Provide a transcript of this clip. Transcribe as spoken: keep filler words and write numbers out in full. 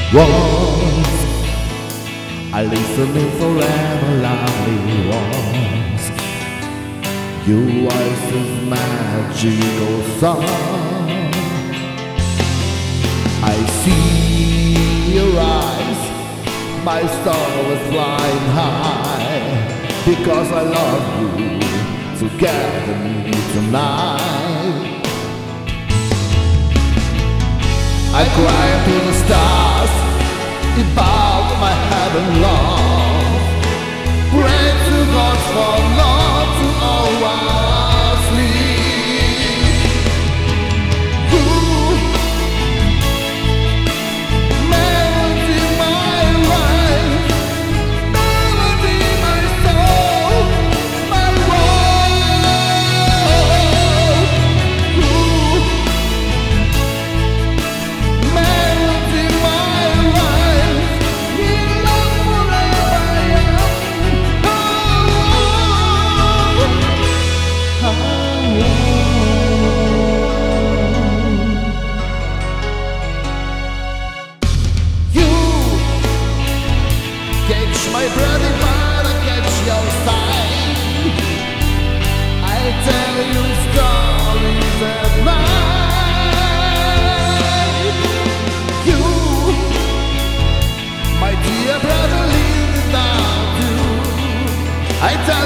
Once I listened forever, lovely ones. Your voice's magical song. I see your eyes, my star was flying high, because I love you together tonight. I cry to the stars above my heaven love. Pray to God for love to always lead. You, melody my life, melody my soul, my world. You, melody my life, in love forever young. Oh, oh, you catch my breath but I catch your sign. I tell you stories at night. You, my dear brother, leave it down to I tell